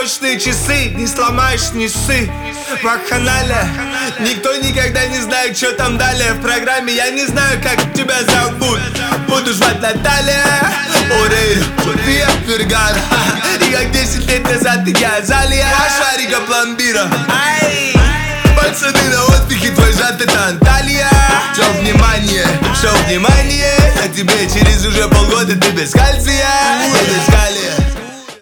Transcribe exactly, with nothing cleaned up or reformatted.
точные часы, не сломаешь, не ссы. Вакханалия, никто никогда не знает, что там далее в программе. Я не знаю, как тебя зовут, буду звать Наталья Орейро, София Фергана. И как десять лет назад я Азалия, шарика пломбира. Ай! Пацаны на отдыхе, твой зад это Анталия. Все внимание, все внимание, а тебе через уже полгода ты без кальция, я без калия.